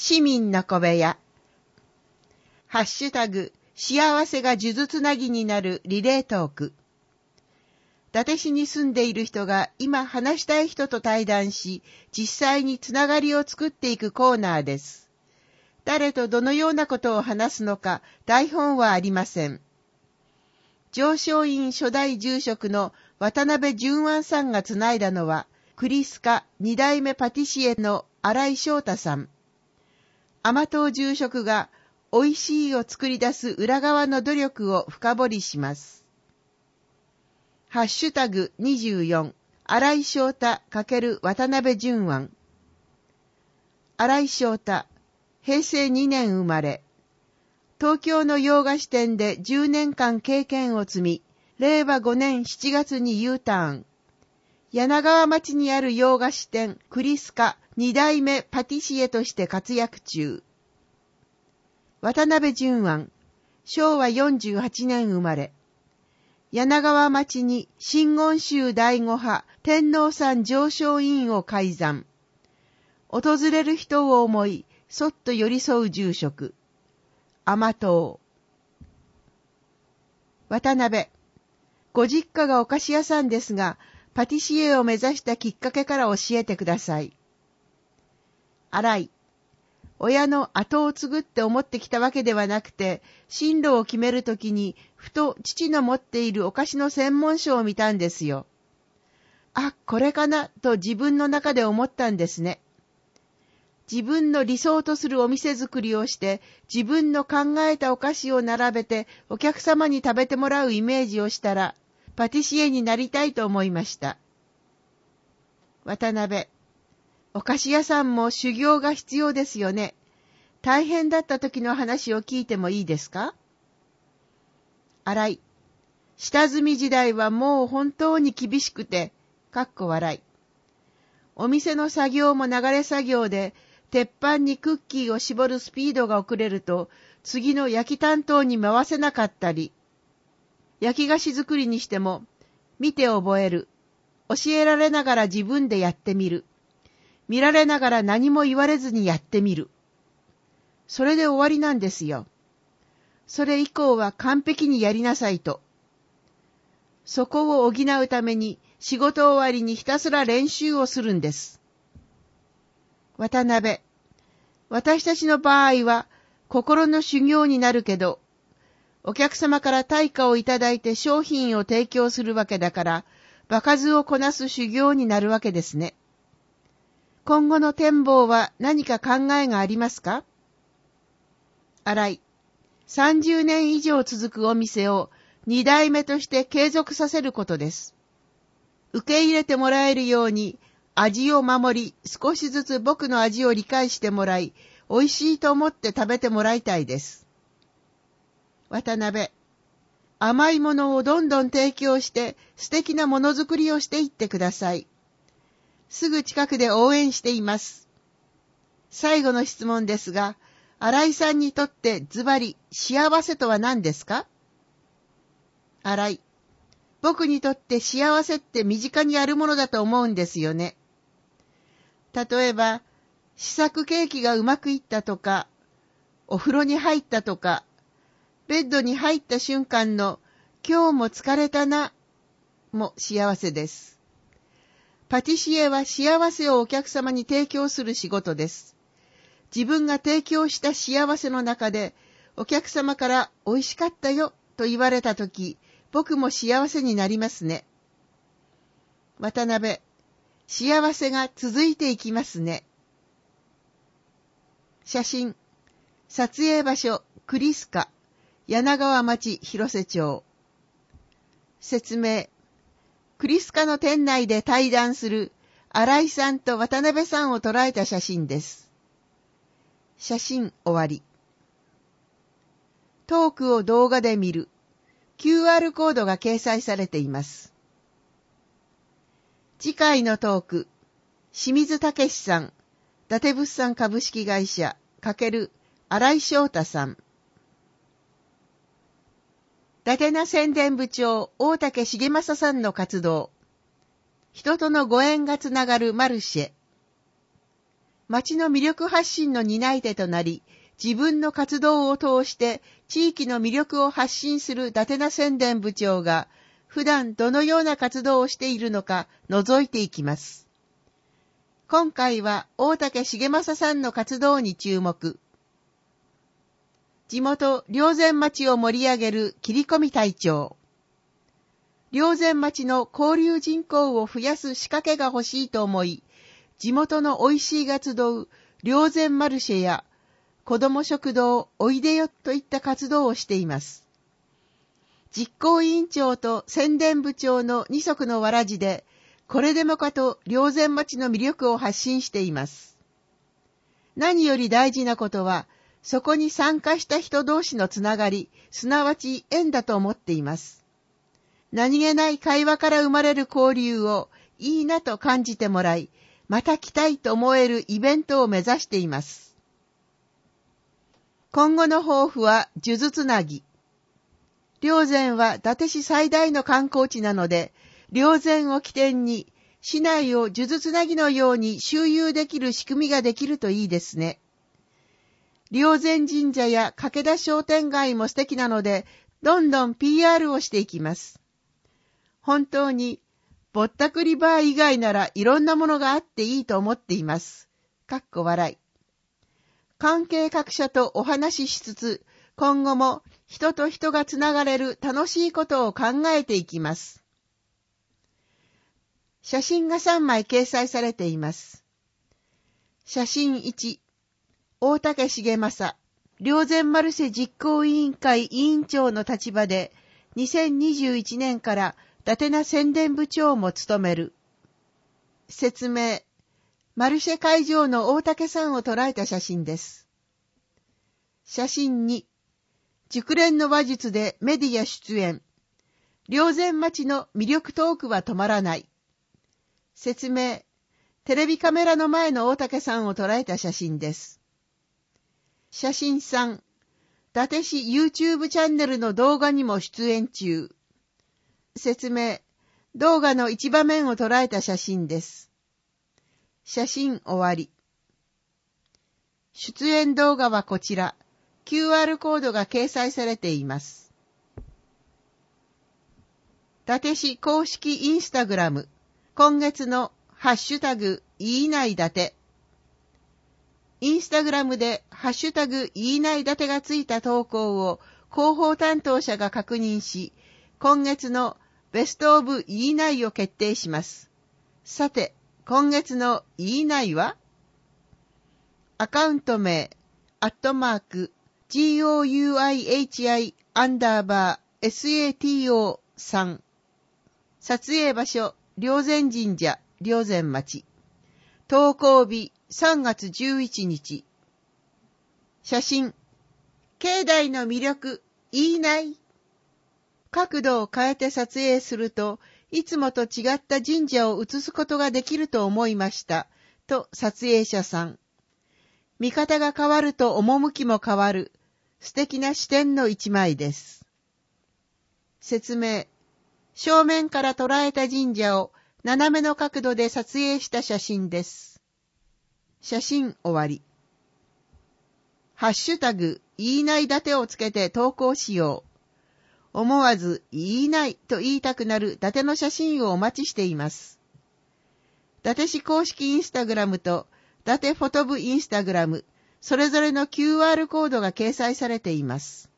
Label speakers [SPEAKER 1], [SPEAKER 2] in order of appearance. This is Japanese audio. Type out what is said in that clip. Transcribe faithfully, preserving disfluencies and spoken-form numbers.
[SPEAKER 1] 市民の小部屋。ハッシュタグ、幸せが数珠つなぎになるリレートーク。伊達市に住んでいる人が今話したい人と対談し、実際につながりを作っていくコーナーです。誰とどのようなことを話すのか台本はありません。上昇院初代住職の渡辺淳安さんがつないだのは、クリスカ二代目パティシエの新井翔太さん。甘党住職が美味しいを作り出す裏側の努力を深掘りします。ハッシュタグにじゅうよん、新井翔太×渡辺淳安。新井翔太、へいせいにねん生まれ。東京の洋菓子店でじゅうねんかん経験を積み、れいわごねんしちがつに U ターン。柳川町にある洋菓子店クリスカ二代目パティシエとして活躍中。渡辺淳安、しょうわよんじゅうはちねん生まれ。柳川町に真言宗第五派天皇山上昇院を開山。訪れる人を思い、そっと寄り添う住職。甘党。渡辺、ご実家がお菓子屋さんですが、パティシエを目指したきっかけから教えてください。新井、親の後を継ぐって思ってきたわけではなくて、進路を決めるときに、ふと父の持っているお菓子の専門書を見たんですよ。あ、これかなと自分の中で思ったんですね。自分の理想とするお店作りをして、自分の考えたお菓子を並べてお客様に食べてもらうイメージをしたら、パティシエになりたいと思いました。渡辺、お菓子屋さんも修行が必要ですよね。大変だった時の話を聞いてもいいですか？新井、下積み時代はもう本当に厳しくて、かっこ笑い。お店の作業も流れ作業で、鉄板にクッキーを絞るスピードが遅れると、次の焼き担当に回せなかったり、焼き菓子作りにしても、見て覚える。教えられながら自分でやってみる。見られながら何も言われずにやってみる。それで終わりなんですよ。それ以降は完璧にやりなさいと。そこを補うために仕事終わりにひたすら練習をするんです。渡辺、私たちの場合は心の修行になるけど、お客様から対価をいただいて商品を提供するわけだから、場数をこなす修行になるわけですね。今後の展望は何か考えがありますか？新井、さんじゅうねん以上続くお店をに代目として継続させることです。受け入れてもらえるように味を守り、少しずつ僕の味を理解してもらい、美味しいと思って食べてもらいたいです。渡辺、甘いものをどんどん提供して素敵なものづくりをしていってください。すぐ近くで応援しています。最後の質問ですが、新井さんにとってズバリ幸せとは何ですか？新井、僕にとって幸せって身近にあるものだと思うんですよね。例えば、試作ケーキがうまくいったとか、お風呂に入ったとか、ベッドに入った瞬間の今日も疲れたなも幸せです。パティシエは幸せをお客様に提供する仕事です。自分が提供した幸せの中でお客様から美味しかったよと言われたとき、僕も幸せになりますね。渡辺、幸せが続いていきますね。写真、撮影場所、クリスカ、柳川町広瀬町。説明、クリスカの店内で対談する新井さんと渡辺さんを捉えた写真です。写真終わり。トークを動画で見る キューアール コードが掲載されています。次回のトーク、清水武さん、伊達物産株式会社×新井翔太さん。伊達な宣伝部長大竹重正さんの活動。人とのご縁がつながるマルシェ。 町の魅力発信の担い手となり、自分の活動を通して地域の魅力を発信する伊達名宣伝部長が、普段どのような活動をしているのか覗いていきます。今回は大竹重正さんの活動に注目。地元霊山町を盛り上げる切り込み隊長。霊山町の交流人口を増やす仕掛けが欲しいと思い、地元の美味しいが集う霊山マルシェや子ども食堂おいでよといった活動をしています。実行委員長と宣伝部長の二足のわらじで、これでもかと霊山町の魅力を発信しています。何より大事なことは、そこに参加した人同士のつながり、すなわち縁だと思っています。何気ない会話から生まれる交流をいいなと感じてもらい、また来たいと思えるイベントを目指しています。今後の抱負は数珠つなぎ。霊山は伊達市最大の観光地なので、霊山を起点に市内を数珠つなぎのように周遊できる仕組みができるといいですね。霊山神社や掛田商店街も素敵なので、どんどん ピーアール をしていきます。本当に、ぼったくりバー以外ならいろんなものがあっていいと思っています。かっこ笑い。関係各社とお話ししつつ、今後も人と人がつながれる楽しいことを考えていきます。写真がさんまい掲載されています。写真いち、大竹重正、霊山マルシェ実行委員会委員長の立場で、にせんにじゅういちねんから伊達名宣伝部長も務める。説明、マルシェ会場の大竹さんを捉えた写真です。写真に、熟練の話術でメディア出演。霊山町の魅力トークは止まらない。説明、テレビカメラの前の大竹さんを捉えた写真です。写真さん、伊達市 YouTube チャンネルの動画にも出演中。説明、動画の一場面を捉えた写真です。写真終わり。出演動画はこちら、キューアール コードが掲載されています。伊達市公式インスタグラム、今月のハッシュタグ、言いない伊達。インスタグラムでハッシュタグ、言いない伊達がついた投稿を広報担当者が確認し、今月のベストオブ言いないを決定します。さて、今月の言いないはアカウント名、アットマーク、ジーオーユーアイエイチアイ アンダーバー エスエーティーオー さん。撮影場所、霊山神社、霊山町。投稿日、さんがつじゅういちにち。写真、境内の魅力、言いない。角度を変えて撮影すると、いつもと違った神社を映すことができると思いました。と撮影者さん。見方が変わると趣も変わる。素敵な視点の一枚です。説明。正面から捉えた神社を斜めの角度で撮影した写真です。写真終わり。ハッシュタグ、言いない伊達をつけて投稿しよう。思わず言いないと言いたくなる伊達の写真をお待ちしています。伊達市公式インスタグラムと伊達フォト部インスタグラム、それぞれの キューアール コードが掲載されています。